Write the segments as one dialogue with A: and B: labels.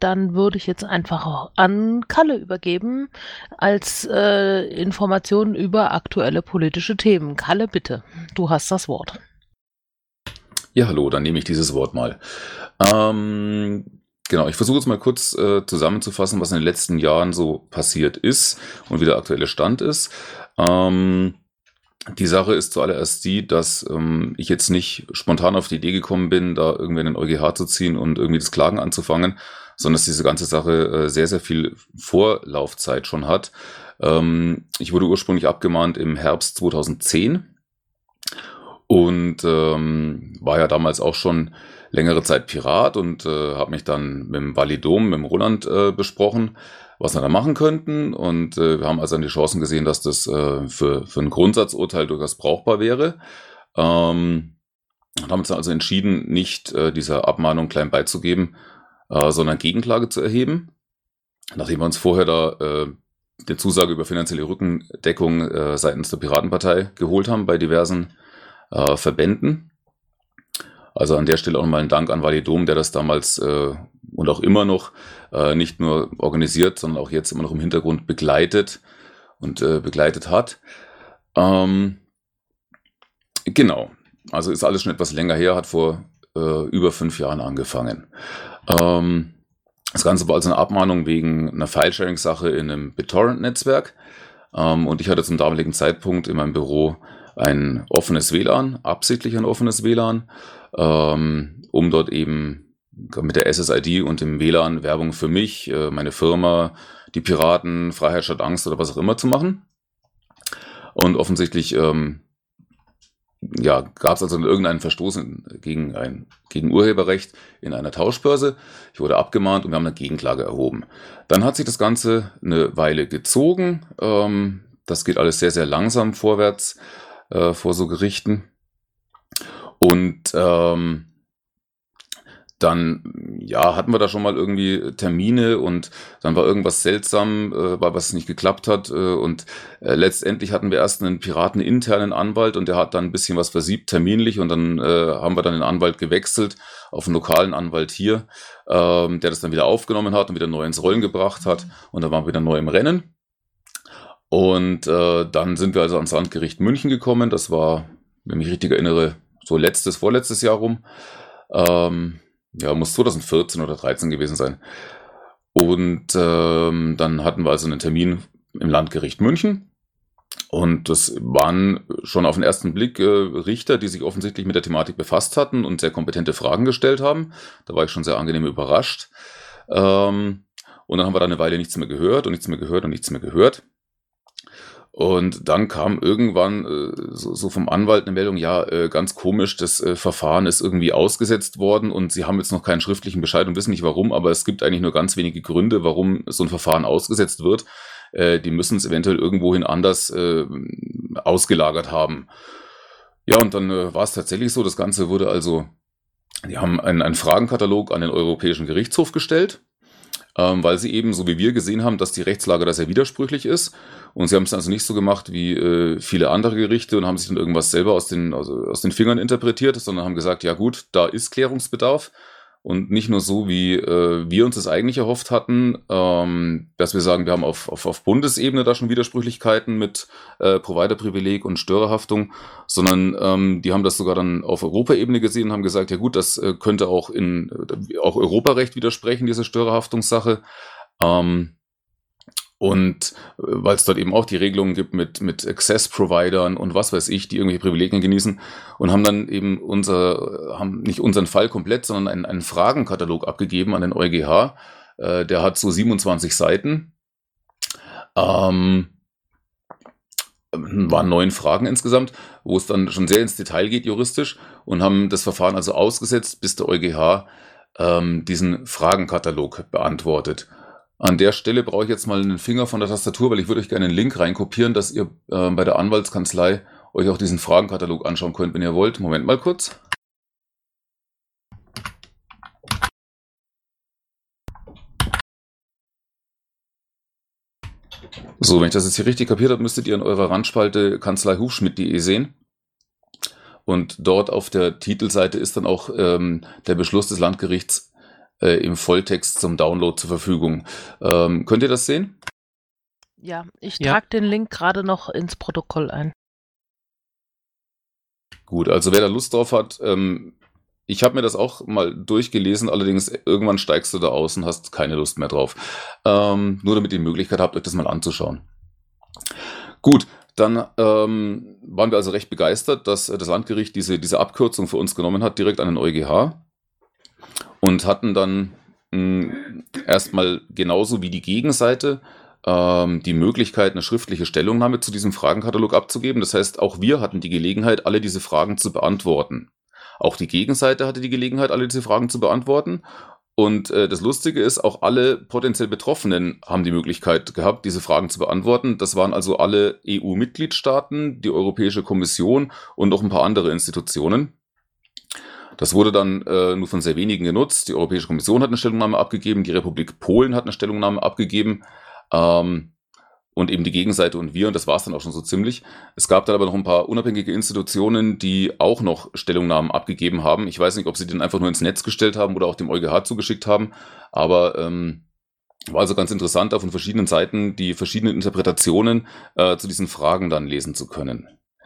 A: dann würde ich jetzt einfach auch an Kalle übergeben als Informationen über aktuelle politische Themen. Kalle, bitte, du hast das Wort.
B: Ja, hallo, dann nehme ich dieses Wort mal. Genau, ich versuche jetzt mal kurz zusammenzufassen, was in den letzten Jahren so passiert ist und wie der aktuelle Stand ist. Die Sache ist zuallererst die, dass ich jetzt nicht spontan auf die Idee gekommen bin, da irgendwie in den EuGH zu ziehen und irgendwie das Klagen anzufangen, sondern dass diese ganze Sache sehr, sehr viel Vorlaufzeit schon hat. Ich wurde ursprünglich abgemahnt im Herbst 2010 und war ja damals auch schon längere Zeit Pirat und habe mich dann mit dem Validom, mit dem Roland besprochen, was wir da machen könnten. Und wir haben also dann die Chancen gesehen, dass das für ein Grundsatzurteil durchaus brauchbar wäre. Und haben uns dann also entschieden, nicht dieser Abmahnung klein beizugeben, sondern Gegenklage zu erheben. Nachdem wir uns vorher da die Zusage über finanzielle Rückendeckung seitens der Piratenpartei geholt haben bei diversen Verbänden. Also an der Stelle auch nochmal ein Dank an Validom, der das damals und auch immer noch nicht nur organisiert, sondern auch jetzt immer noch im Hintergrund begleitet hat. Genau, also ist alles schon etwas länger her, hat vor über 5 Jahren angefangen. Das Ganze war also eine Abmahnung wegen einer File-Sharing-Sache in einem BitTorrent-Netzwerk. Und ich hatte zum damaligen Zeitpunkt in meinem Büro ein offenes WLAN, absichtlich ein offenes WLAN, um dort eben mit der SSID und dem WLAN Werbung für mich, meine Firma, die Piraten, Freiheit statt Angst oder was auch immer zu machen. Und offensichtlich gab es also irgendeinen Verstoß gegen Urheberrecht in einer Tauschbörse. Ich wurde abgemahnt und wir haben eine Gegenklage erhoben. Dann hat sich das Ganze eine Weile gezogen. Das geht alles sehr, sehr langsam vorwärts vor so Gerichten. Und dann hatten wir da schon mal irgendwie Termine und dann war irgendwas seltsam, was nicht geklappt hat. Und letztendlich hatten wir erst einen pirateninternen Anwalt und der hat dann ein bisschen was versiebt terminlich und dann haben wir dann den Anwalt gewechselt auf einen lokalen Anwalt hier, der das dann wieder aufgenommen hat und wieder neu ins Rollen gebracht hat. Und dann waren wir wieder neu im Rennen. Und dann sind wir also ans Landgericht München gekommen. Das war, wenn ich mich richtig erinnere, so vorletztes Jahr rum. Muss 2014 oder 2013 gewesen sein. Und dann hatten wir also einen Termin im Landgericht München. Und das waren schon auf den ersten Blick Richter, die sich offensichtlich mit der Thematik befasst hatten und sehr kompetente Fragen gestellt haben. Da war ich schon sehr angenehm überrascht. Und dann haben wir da eine Weile nichts mehr gehört und nichts mehr gehört und nichts mehr gehört. Und dann kam irgendwann so vom Anwalt eine Meldung, ganz komisch, das Verfahren ist irgendwie ausgesetzt worden und sie haben jetzt noch keinen schriftlichen Bescheid und wissen nicht warum, aber es gibt eigentlich nur ganz wenige Gründe, warum so ein Verfahren ausgesetzt wird. Die müssen es eventuell irgendwohin anders ausgelagert haben. Ja, und dann war es tatsächlich so, das Ganze wurde also, die haben einen Fragenkatalog an den Europäischen Gerichtshof gestellt, weil sie eben, so wie wir gesehen haben, dass die Rechtslage da sehr widersprüchlich ist. Und sie haben es also nicht so gemacht wie viele andere Gerichte und haben sich dann irgendwas selber aus den Fingern interpretiert, sondern haben gesagt, ja gut, da ist Klärungsbedarf. Und nicht nur so, wie wir uns das eigentlich erhofft hatten, dass wir sagen, wir haben auf Bundesebene da schon Widersprüchlichkeiten mit Providerprivileg und Störerhaftung, sondern die haben das sogar dann auf Europaebene gesehen und haben gesagt, ja gut, das könnte auch auch Europarecht widersprechen, diese Störerhaftungssache. Und weil es dort eben auch die Regelungen gibt mit Access-Providern und was weiß ich, die irgendwelche Privilegien genießen und haben dann eben haben nicht unseren Fall komplett, sondern einen Fragenkatalog abgegeben an den EuGH. Der hat so 27 Seiten. Waren 9 Fragen insgesamt, wo es dann schon sehr ins Detail geht juristisch und haben das Verfahren also ausgesetzt, bis der EuGH diesen Fragenkatalog beantwortet. An der Stelle brauche ich jetzt mal einen Finger von der Tastatur, weil ich würde euch gerne einen Link reinkopieren, dass ihr bei der Anwaltskanzlei euch auch diesen Fragenkatalog anschauen könnt, wenn ihr wollt. Moment mal kurz. So, wenn ich das jetzt hier richtig kapiert habe, müsstet ihr in eurer Randspalte kanzleihufschmidt.de sehen. Und dort auf der Titelseite ist dann auch der Beschluss des Landgerichts im Volltext zum Download zur Verfügung. Könnt ihr das sehen?
A: Ja, ich trage den Link gerade noch ins Protokoll ein.
B: Gut, also wer da Lust drauf hat, ich habe mir das auch mal durchgelesen, allerdings irgendwann steigst du da aus und hast keine Lust mehr drauf. Nur damit ihr die Möglichkeit habt, euch das mal anzuschauen. Gut, dann waren wir also recht begeistert, dass das Landgericht diese Abkürzung für uns genommen hat, direkt an den EuGH, und hatten dann erstmal genauso wie die Gegenseite die Möglichkeit, eine schriftliche Stellungnahme zu diesem Fragenkatalog abzugeben. Das heißt, auch wir hatten die Gelegenheit, alle diese Fragen zu beantworten. Auch die Gegenseite hatte die Gelegenheit, alle diese Fragen zu beantworten. Und das Lustige ist, auch alle potenziell Betroffenen haben die Möglichkeit gehabt, diese Fragen zu beantworten. Das waren also alle EU-Mitgliedstaaten, die Europäische Kommission und noch ein paar andere Institutionen. Das wurde dann nur von sehr wenigen genutzt. Die Europäische Kommission hat eine Stellungnahme abgegeben, die Republik Polen hat eine Stellungnahme abgegeben. Und eben die Gegenseite und wir, und das war es dann auch schon so ziemlich. Es gab dann aber noch ein paar unabhängige Institutionen, die auch noch Stellungnahmen abgegeben haben. Ich weiß nicht, ob sie den einfach nur ins Netz gestellt haben oder auch dem EuGH zugeschickt haben, aber war also ganz interessant, da von verschiedenen Seiten die verschiedenen Interpretationen zu diesen Fragen dann lesen zu können.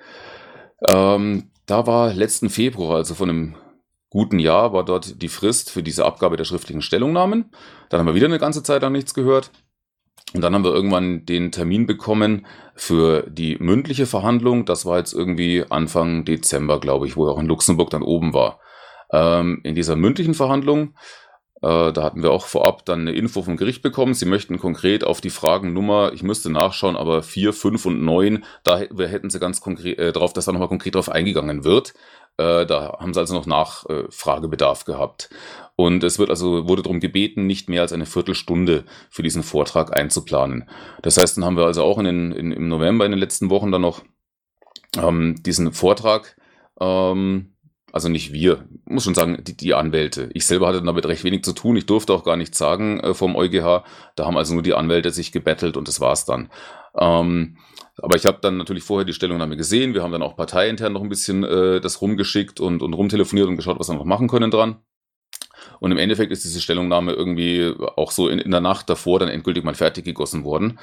B: Da war letzten Februar, also von einem guten Jahr, war dort die Frist für diese Abgabe der schriftlichen Stellungnahmen. Dann haben wir wieder eine ganze Zeit lang nichts gehört. Und dann haben wir irgendwann den Termin bekommen für die mündliche Verhandlung. Das war jetzt irgendwie Anfang Dezember, glaube ich, wo er auch in Luxemburg dann oben war. In dieser mündlichen Verhandlung, da hatten wir auch vorab dann eine Info vom Gericht bekommen. Sie möchten konkret auf die Fragennummer, ich müsste nachschauen, aber 4, 5 und 9, da hätten sie ganz konkret drauf, dass da nochmal konkret drauf eingegangen wird. Da haben sie also noch Nachfragebedarf gehabt. Und es wurde darum gebeten, nicht mehr als eine Viertelstunde für diesen Vortrag einzuplanen. Das heißt, dann haben wir also auch im November in den letzten Wochen dann noch diesen Vortrag, also nicht wir, muss schon sagen, die Anwälte. Ich selber hatte damit recht wenig zu tun. Ich durfte auch gar nichts sagen vom EuGH. Da haben also nur die Anwälte sich gebettelt und das war's dann. Aber ich habe dann natürlich vorher die Stellungnahme gesehen. Wir haben dann auch parteiintern noch ein bisschen das rumgeschickt und rumtelefoniert und geschaut, was wir noch machen können dran. Und im Endeffekt ist diese Stellungnahme irgendwie auch so in der Nacht davor dann endgültig mal fertig gegossen worden.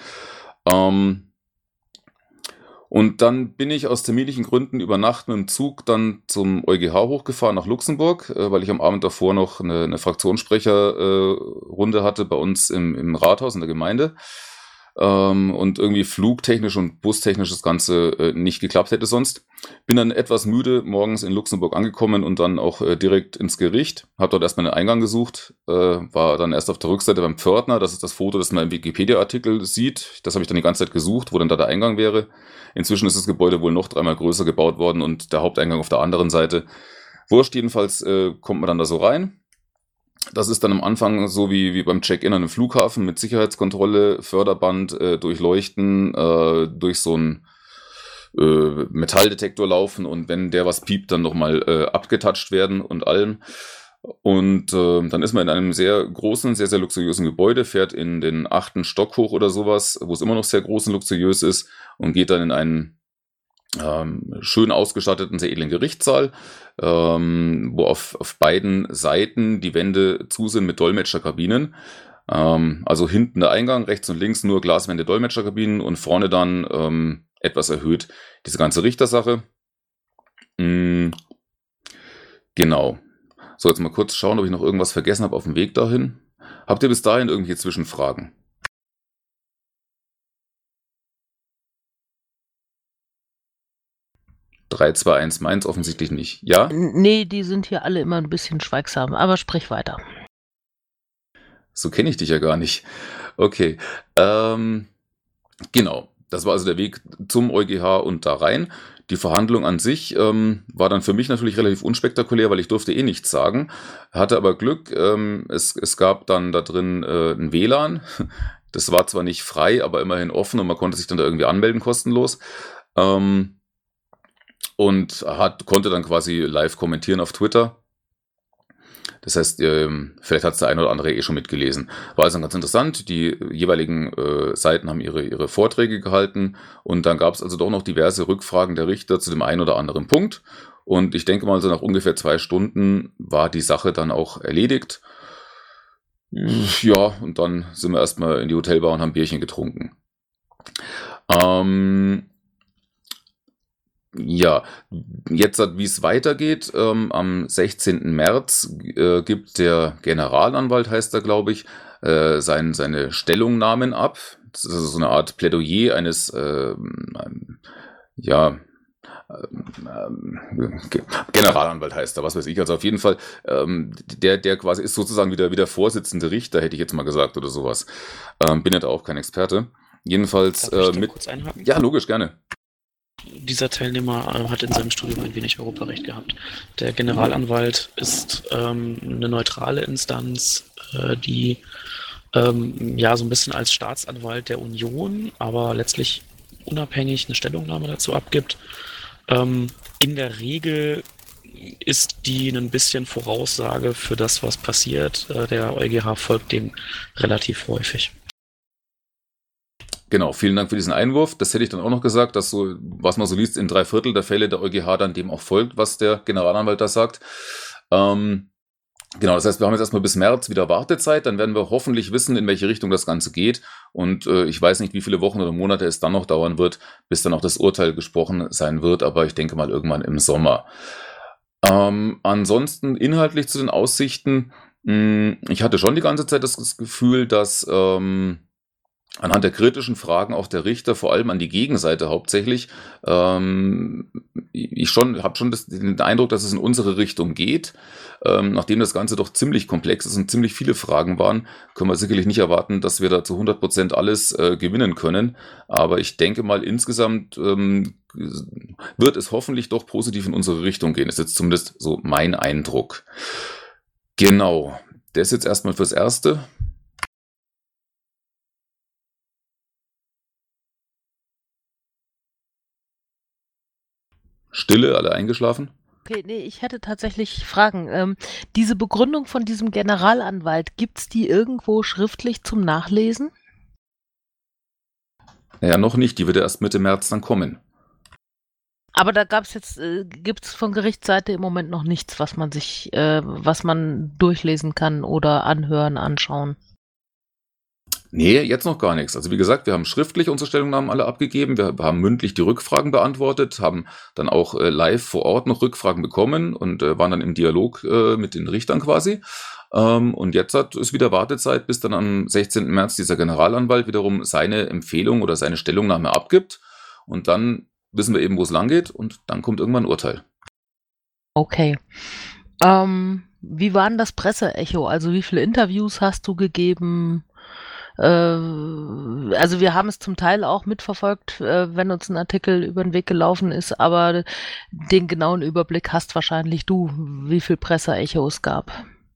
B: Und dann bin ich aus terminlichen Gründen über Nacht mit dem Zug dann zum EuGH hochgefahren nach Luxemburg, weil ich am Abend davor noch eine Fraktionssprecherrunde hatte bei uns im Rathaus in der Gemeinde. Und irgendwie flugtechnisch und bustechnisch das Ganze nicht geklappt hätte sonst. Bin dann etwas müde morgens in Luxemburg angekommen und dann auch direkt ins Gericht. Habe dort erstmal einen Eingang gesucht, war dann erst auf der Rückseite beim Pförtner. Das ist das Foto, das man im Wikipedia-Artikel sieht. Das habe ich dann die ganze Zeit gesucht, wo dann da der Eingang wäre. Inzwischen ist das Gebäude wohl noch 3-mal größer gebaut worden und der Haupteingang auf der anderen Seite. Wurscht, jedenfalls kommt man dann da so rein. Das ist dann am Anfang so wie beim Check-in an einem Flughafen mit Sicherheitskontrolle, Förderband, Durchleuchten, durch so einen Metalldetektor laufen und wenn der was piept, dann nochmal abgetatscht werden und allem. Und dann ist man in einem sehr großen, sehr, sehr luxuriösen Gebäude, fährt in den 8. Stock hoch oder sowas, wo es immer noch sehr groß und luxuriös ist und geht dann in einen schön ausgestatteten, sehr edlen Gerichtssaal, wo auf beiden Seiten die Wände zu sind mit Dolmetscherkabinen. Also hinten der Eingang, rechts und links nur Glaswände, Dolmetscherkabinen und vorne dann etwas erhöht diese ganze Richtersache. Genau. So, jetzt mal kurz schauen, ob ich noch irgendwas vergessen habe auf dem Weg dahin. Habt ihr bis dahin irgendwelche Zwischenfragen? 3, 2, 1, meins offensichtlich nicht. Ja?
A: Nee, die sind hier alle immer ein bisschen schweigsam, aber sprich weiter.
B: So kenne ich dich ja gar nicht. Okay. Genau. Das war also der Weg zum EuGH und da rein. Die Verhandlung an sich war dann für mich natürlich relativ unspektakulär, weil ich durfte eh nichts sagen. Hatte aber Glück. Es gab dann da drin ein WLAN. Das war zwar nicht frei, aber immerhin offen und man konnte sich dann da irgendwie anmelden kostenlos. Und konnte dann quasi live kommentieren auf Twitter. Das heißt, vielleicht hat es der eine oder andere schon mitgelesen. War also ganz interessant. Die jeweiligen Seiten haben ihre Vorträge gehalten und dann gab es also doch noch diverse Rückfragen der Richter zu dem einen oder anderen Punkt. Und ich denke mal, so nach ungefähr 2 Stunden war die Sache dann auch erledigt. Ja, und dann sind wir erstmal in die Hotelbar und haben Bierchen getrunken. Ähm, ja, jetzt, wie es weitergeht, am 16. März gibt der Generalanwalt, heißt er, glaube ich, seine Stellungnahmen ab. Das ist also so eine Art Plädoyer eines, ja, Generalanwalt heißt er, was weiß ich. Also auf jeden Fall, der quasi ist sozusagen wieder Vorsitzende Richter, hätte ich jetzt mal gesagt, oder sowas. Bin ja da auch kein Experte. Jedenfalls
C: Darf ich da kurz einhaken?
B: Ja, logisch, gerne.
C: Dieser Teilnehmer hat in seinem Studium ein wenig Europarecht gehabt. Der Generalanwalt ist eine neutrale Instanz, die ja so ein bisschen als Staatsanwalt der Union, aber letztlich unabhängig eine Stellungnahme dazu abgibt. In der Regel ist die ein bisschen Voraussage für das, was passiert. Der EuGH folgt dem relativ häufig.
B: Genau, vielen Dank für diesen Einwurf. Das hätte ich dann auch noch gesagt, dass so, was man so liest, in 3/4 der Fälle der EuGH dann dem auch folgt, was der Generalanwalt da sagt. Genau, das heißt, wir haben jetzt erstmal bis März wieder Wartezeit, dann werden wir hoffentlich wissen, in welche Richtung das Ganze geht. Und ich weiß nicht, wie viele Wochen oder Monate es dann noch dauern wird, bis dann auch das Urteil gesprochen sein wird, aber ich denke mal irgendwann im Sommer. Ansonsten inhaltlich zu den Aussichten, ich hatte schon die ganze Zeit das Gefühl, dass anhand der kritischen Fragen auch der Richter, vor allem an die Gegenseite hauptsächlich, ich habe schon den Eindruck, dass es in unsere Richtung geht. Nachdem das Ganze doch ziemlich komplex ist und ziemlich viele Fragen waren, können wir sicherlich nicht erwarten, dass wir da zu 100% alles gewinnen können. Aber ich denke mal, insgesamt wird es hoffentlich doch positiv in unsere Richtung gehen. Das ist jetzt zumindest so mein Eindruck. Genau, das jetzt erstmal fürs Erste. Stille, alle eingeschlafen?
A: Okay, nee, ich hätte tatsächlich Fragen. Diese Begründung von diesem Generalanwalt, gibt's die irgendwo schriftlich zum Nachlesen?
B: Naja, noch nicht. Die wird ja erst Mitte März dann kommen.
A: Aber da gibt's von Gerichtsseite im Moment noch nichts, was man durchlesen kann oder anhören, anschauen.
B: Nee, jetzt noch gar nichts. Also wie gesagt, wir haben schriftlich unsere Stellungnahmen alle abgegeben, wir haben mündlich die Rückfragen beantwortet, haben dann auch live vor Ort noch Rückfragen bekommen und waren dann im Dialog mit den Richtern quasi. Und jetzt ist wieder Wartezeit, bis dann am 16. März dieser Generalanwalt wiederum seine Empfehlung oder seine Stellungnahme abgibt. Und dann wissen wir eben, wo es lang geht und dann kommt irgendwann ein Urteil.
A: Okay. Wie war denn das Presseecho? Also wie viele Interviews hast du gegeben? Also wir haben es zum Teil auch mitverfolgt, wenn uns ein Artikel über den Weg gelaufen ist, aber den genauen Überblick hast wahrscheinlich du, wie viel Presseecho es gab.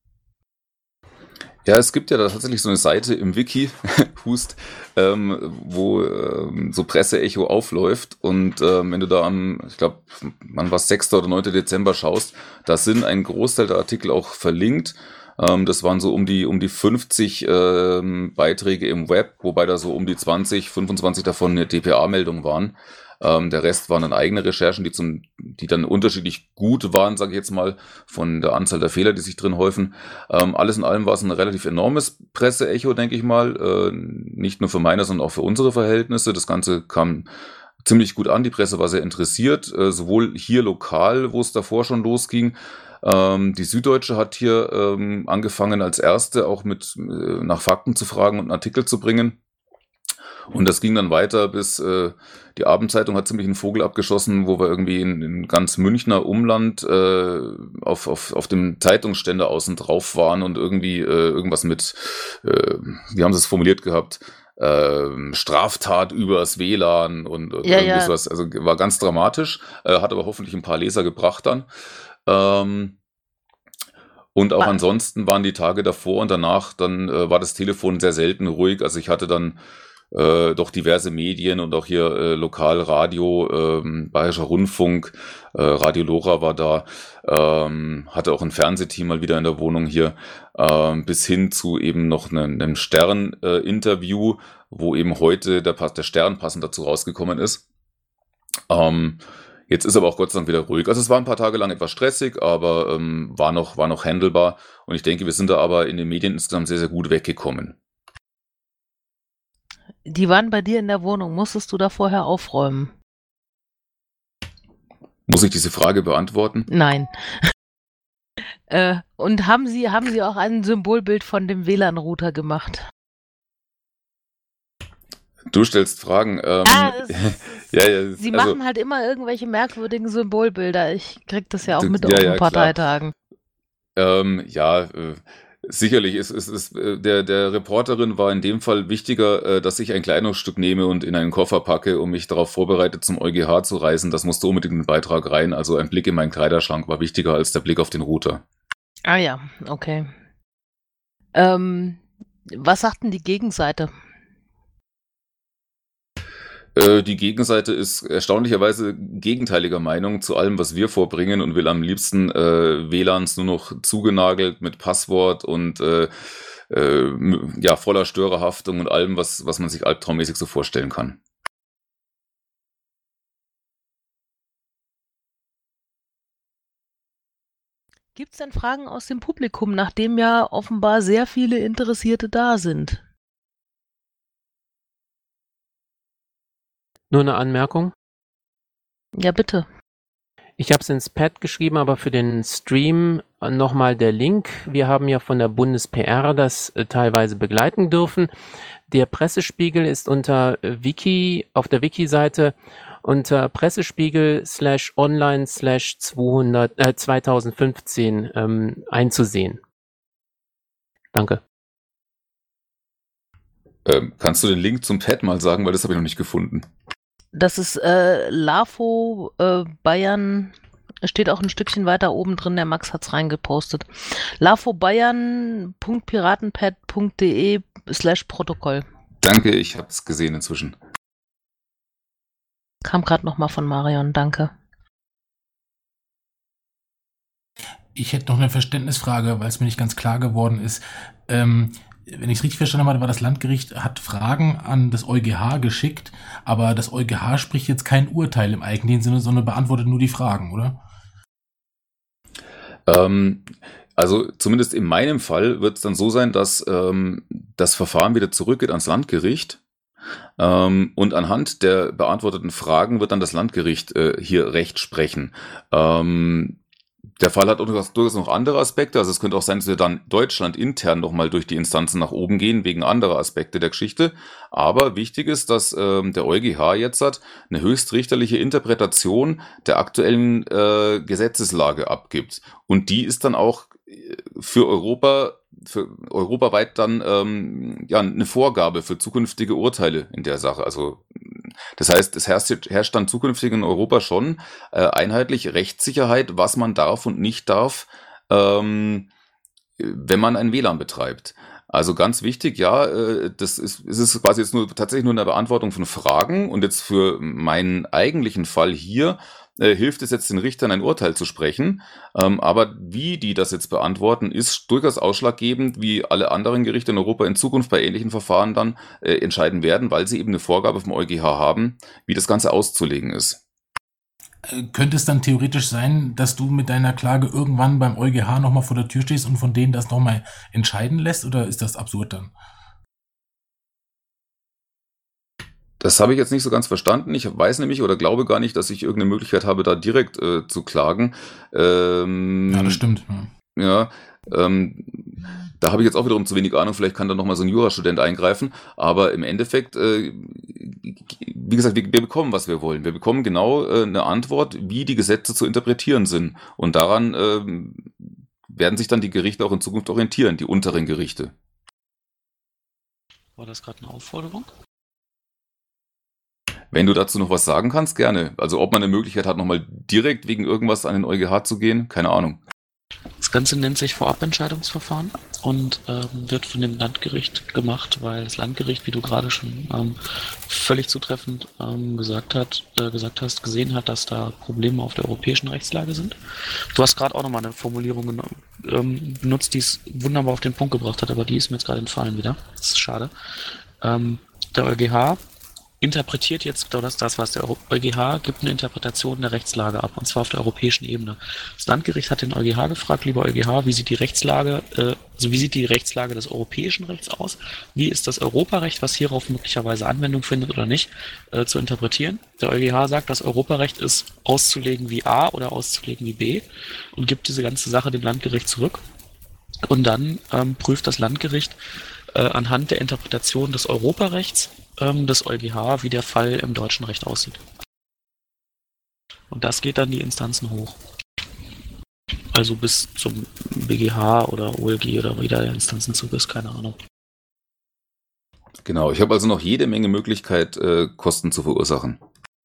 B: Ja, es gibt ja da tatsächlich so eine Seite im Wiki, Hust, wo so Presseecho aufläuft und wenn du da ich glaube, wann war es, 6. oder 9. Dezember schaust, da sind ein Großteil der Artikel auch verlinkt. Das waren so um die 50 Beiträge im Web, wobei da so um die 20, 25 davon eine dpa-Meldung waren. Der Rest waren dann eigene Recherchen, die dann unterschiedlich gut waren, sage ich jetzt mal, von der Anzahl der Fehler, die sich drin häufen. Alles in allem war es ein relativ enormes Presseecho, denke ich mal. Nicht nur für meine, sondern auch für unsere Verhältnisse. Das Ganze kam ziemlich gut an. Die Presse war sehr interessiert, sowohl hier lokal, wo es davor schon losging. Die Süddeutsche hat hier angefangen als erste auch nach Fakten zu fragen und einen Artikel zu bringen. Und das ging dann weiter bis die Abendzeitung hat ziemlich einen Vogel abgeschossen, wo wir irgendwie in ganz Münchner Umland auf dem Zeitungsständer außen drauf waren und irgendwie irgendwas mit, wie haben sie es formuliert gehabt, Straftat übers WLAN und
A: Ja,
B: irgendwie
A: ja.
B: sowas. Also war ganz dramatisch, hat aber hoffentlich ein paar Leser gebracht dann. Und auch ansonsten waren die Tage davor und danach, dann war das Telefon sehr selten ruhig. Also ich hatte dann doch diverse Medien und auch hier Lokalradio, Bayerischer Rundfunk, Radio Lora war da, hatte auch ein Fernsehteam mal wieder in der Wohnung hier, bis hin zu eben noch einem Stern-Interview, wo eben heute der Stern passend dazu rausgekommen ist. Jetzt ist aber auch Gott sei Dank wieder ruhig. Also es war ein paar Tage lang etwas stressig, aber war noch handelbar. Und ich denke, wir sind da aber in den Medien insgesamt sehr, sehr gut weggekommen.
A: Die waren bei dir in der Wohnung. Musstest du da vorher aufräumen?
B: Muss ich diese Frage beantworten?
A: Nein. Und haben Sie auch ein Symbolbild von dem WLAN-Router gemacht?
B: Du stellst Fragen.
A: Sie machen halt immer irgendwelche merkwürdigen Symbolbilder. Ich krieg das ja auch mit auf den Parteitagen.
B: Sicherlich ist der Reporterin war in dem Fall wichtiger, dass ich ein Kleidungsstück nehme und in einen Koffer packe, um mich darauf vorbereitet, zum EuGH zu reisen. Das musste unbedingt in den Beitrag rein. Also ein Blick in meinen Kleiderschrank war wichtiger als der Blick auf den Router.
A: Ah ja, okay. Was sagt denn die Gegenseite?
B: Die Gegenseite ist erstaunlicherweise gegenteiliger Meinung zu allem, was wir vorbringen und will am liebsten WLANs nur noch zugenagelt mit Passwort und voller Störerhaftung und allem, was man sich albtraummäßig so vorstellen kann.
A: Gibt es denn Fragen aus dem Publikum, nachdem ja offenbar sehr viele Interessierte da sind?
D: Nur eine Anmerkung.
A: Ja, bitte.
D: Ich habe es ins Pad geschrieben, aber für den Stream nochmal der Link. Wir haben ja von der Bundes-PR das teilweise begleiten dürfen. Der Pressespiegel ist unter Wiki, auf der Wiki-Seite unter Pressespiegel/online/2015 einzusehen. Danke.
B: Kannst du den Link zum Pad mal sagen, weil das habe ich noch nicht gefunden.
A: Das ist LAFO Bayern, steht auch ein Stückchen weiter oben drin, der Max hat's reingepostet. lafobayern.piratenpad.de/Protokoll.
B: Danke, ich habe es gesehen inzwischen.
A: Kam gerade nochmal von Marion, danke.
E: Ich hätte noch eine Verständnisfrage, weil es mir nicht ganz klar geworden ist. Wenn ich es richtig verstanden habe, war das Landgericht, hat Fragen an das EuGH geschickt, aber das EuGH spricht jetzt kein Urteil im eigentlichen Sinne, sondern beantwortet nur die Fragen, oder?
B: Also zumindest in meinem Fall wird es dann so sein, dass das Verfahren wieder zurückgeht ans Landgericht und anhand der beantworteten Fragen wird dann das Landgericht hier Recht sprechen. Der Fall hat durchaus noch andere Aspekte, also es könnte auch sein, dass wir dann Deutschland intern nochmal durch die Instanzen nach oben gehen, wegen anderer Aspekte der Geschichte. Aber wichtig ist, dass der EuGH jetzt eine höchstrichterliche Interpretation der aktuellen Gesetzeslage abgibt. Und die ist dann auch für europaweit dann eine Vorgabe für zukünftige Urteile in der Sache. Also das heißt, es herrscht dann zukünftig in Europa schon einheitlich Rechtssicherheit, was man darf und nicht darf, wenn man ein WLAN betreibt. Also ganz wichtig, es ist quasi jetzt tatsächlich nur eine Beantwortung von Fragen und jetzt für meinen eigentlichen Fall hier hilft es jetzt den Richtern ein Urteil zu sprechen, aber wie die das jetzt beantworten, ist durchaus ausschlaggebend, wie alle anderen Gerichte in Europa in Zukunft bei ähnlichen Verfahren dann entscheiden werden, weil sie eben eine Vorgabe vom EuGH haben, wie das Ganze auszulegen ist.
E: Könnte es dann theoretisch sein, dass du mit deiner Klage irgendwann beim EuGH nochmal vor der Tür stehst und von denen das nochmal entscheiden lässt, oder ist das absurd dann?
B: Das habe ich jetzt nicht so ganz verstanden. Ich weiß nämlich oder glaube gar nicht, dass ich irgendeine Möglichkeit habe, da direkt zu klagen.
E: Ja, das stimmt.
B: Da habe ich jetzt auch wiederum zu wenig Ahnung. Vielleicht kann da nochmal so ein Jurastudent eingreifen. Aber im Endeffekt, wie gesagt, wir bekommen, was wir wollen. Wir bekommen genau eine Antwort, wie die Gesetze zu interpretieren sind. Und daran werden sich dann die Gerichte auch in Zukunft orientieren, die unteren Gerichte.
C: War das gerade eine Aufforderung?
B: Wenn du dazu noch was sagen kannst, gerne. Also ob man eine Möglichkeit hat, nochmal direkt wegen irgendwas an den EuGH zu gehen, keine Ahnung.
C: Das Ganze nennt sich Vorabentscheidungsverfahren und wird von dem Landgericht gemacht, weil das Landgericht, wie du gerade schon völlig zutreffend gesehen hat, dass da Probleme auf der europäischen Rechtslage sind. Du hast gerade auch nochmal eine Formulierung benutzt, die es wunderbar auf den Punkt gebracht hat, aber die ist mir jetzt gerade entfallen wieder. Das ist schade. Der EuGH interpretiert jetzt das, was der EuGH gibt, eine Interpretation der Rechtslage ab, und zwar auf der europäischen Ebene. Das Landgericht hat den EuGH gefragt, lieber EuGH, wie sieht die Rechtslage des europäischen Rechts aus? Wie ist das Europarecht, was hierauf möglicherweise Anwendung findet oder nicht, zu interpretieren? Der EuGH sagt, das Europarecht ist auszulegen wie A oder auszulegen wie B und gibt diese ganze Sache dem Landgericht zurück. Und dann prüft das Landgericht anhand der Interpretation des Europarechts des EuGH, wie der Fall im deutschen Recht aussieht. Und das geht dann die Instanzen hoch. Also bis zum BGH oder OLG oder wie da der Instanzenzug ist, keine Ahnung.
B: Genau, ich habe also noch jede Menge Möglichkeit, Kosten zu verursachen.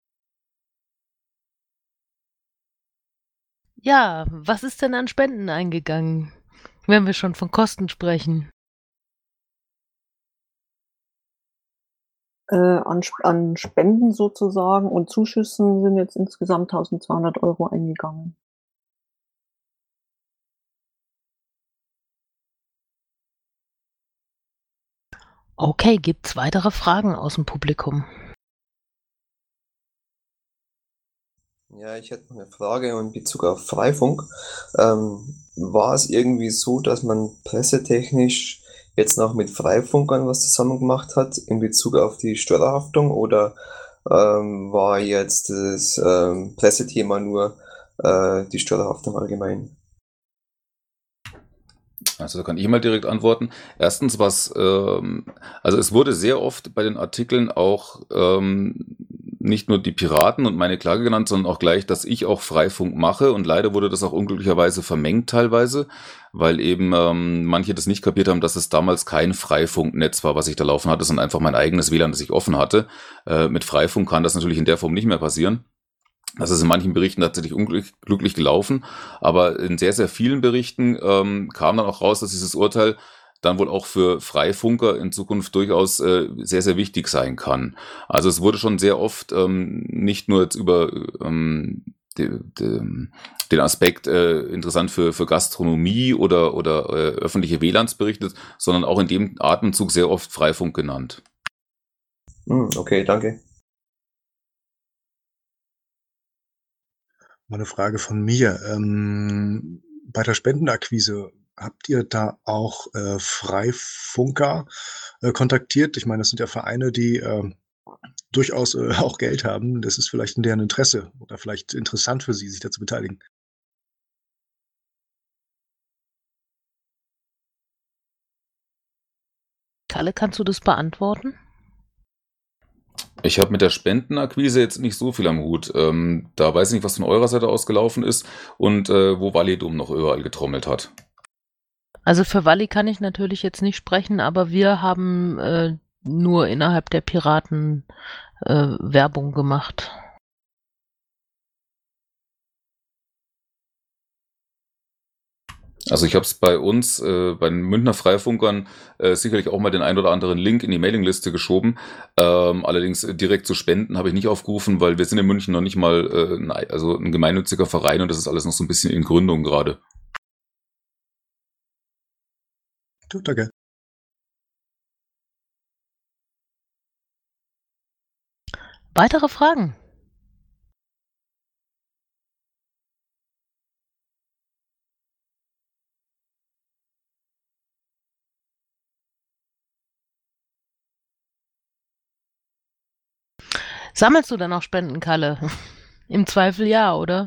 A: Ja, was ist denn an Spenden eingegangen, wenn wir schon von Kosten sprechen?
F: An Spenden sozusagen und Zuschüssen sind jetzt insgesamt 1.200 € eingegangen.
A: Okay, gibt's weitere Fragen aus dem Publikum?
G: Ja, ich hätte noch eine Frage in Bezug auf Freifunk. War es irgendwie so, dass man pressetechnisch jetzt noch mit Freifunkern was zusammen gemacht hat in Bezug auf die Störerhaftung, oder war jetzt das Pressethema nur die Störerhaftung allgemein?
B: Also da kann ich mal direkt antworten. Erstens, also es wurde sehr oft bei den Artikeln auch nicht nur die Piraten und meine Klage genannt, sondern auch gleich, dass ich auch Freifunk mache, und leider wurde das auch unglücklicherweise vermengt teilweise, weil eben manche das nicht kapiert haben, dass es damals kein Freifunknetz war, was ich da laufen hatte, sondern einfach mein eigenes WLAN, das ich offen hatte. Mit Freifunk kann das natürlich in der Form nicht mehr passieren. Das ist in manchen Berichten tatsächlich unglücklich gelaufen, aber in sehr, sehr vielen Berichten kam dann auch raus, dass dieses Urteil dann wohl auch für Freifunker in Zukunft durchaus sehr, sehr wichtig sein kann. Also es wurde schon sehr oft nicht nur jetzt über den Aspekt interessant für Gastronomie oder öffentliche WLANs berichtet, sondern auch in dem Atemzug sehr oft Freifunk genannt.
G: Okay, danke.
H: Mal eine Frage von mir. Bei der Spendenakquise, habt ihr da auch Freifunker kontaktiert? Ich meine, das sind ja Vereine, die durchaus auch Geld haben. Das ist vielleicht in deren Interesse oder vielleicht interessant für sie, sich da zu beteiligen.
A: Kalle, kannst du das beantworten?
B: Ich habe mit der Spendenakquise jetzt nicht so viel am Hut. Da weiß ich nicht, was von eurer Seite aus gelaufen ist und wo Validum noch überall getrommelt hat.
A: Also für Walli kann ich natürlich jetzt nicht sprechen, aber wir haben nur innerhalb der Piraten Werbung gemacht.
B: Also ich habe es bei uns, bei den Münchner Freifunkern, sicherlich auch mal den ein oder anderen Link in die Mailingliste geschoben. Allerdings direkt zu Spenden habe ich nicht aufgerufen, weil wir sind in München noch nicht mal also ein gemeinnütziger Verein, und das ist alles noch so ein bisschen in Gründung gerade.
H: Gut, danke.
A: Weitere Fragen? Sammelst du dann auch Spenden, Kalle? Im Zweifel ja, oder?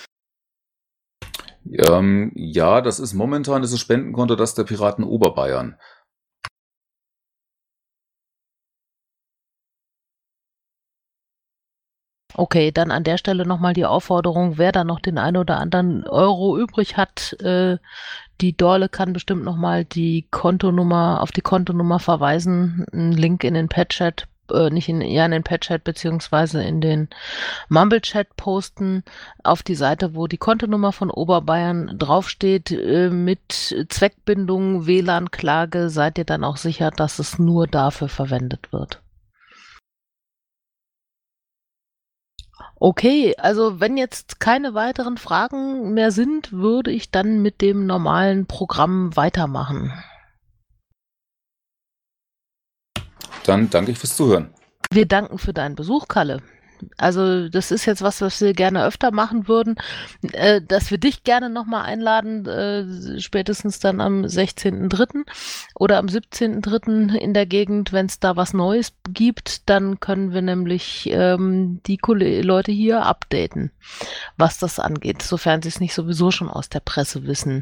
B: Ja, das ist momentan das Spendenkonto, das der Piraten Oberbayern.
A: Okay, dann an der Stelle nochmal die Aufforderung, wer da noch den einen oder anderen Euro übrig hat, die Dorle kann bestimmt nochmal auf die Kontonummer verweisen, einen Link in den Pet-Chat, in den Pet-Chat beziehungsweise in den Mumble-Chat posten, auf die Seite, wo die Kontonummer von Oberbayern draufsteht, mit Zweckbindung, WLAN-Klage, seid ihr dann auch sicher, dass es nur dafür verwendet wird. Okay, also wenn jetzt keine weiteren Fragen mehr sind, würde ich dann mit dem normalen Programm weitermachen.
B: Dann danke ich fürs Zuhören.
A: Wir danken für deinen Besuch, Kalle. Also das ist jetzt was wir gerne öfter machen würden, dass wir dich gerne nochmal einladen, spätestens dann am 16.03. oder am 17.03. in der Gegend, wenn es da was Neues gibt, dann können wir nämlich die Leute hier updaten, was das angeht, sofern sie es nicht sowieso schon aus der Presse wissen.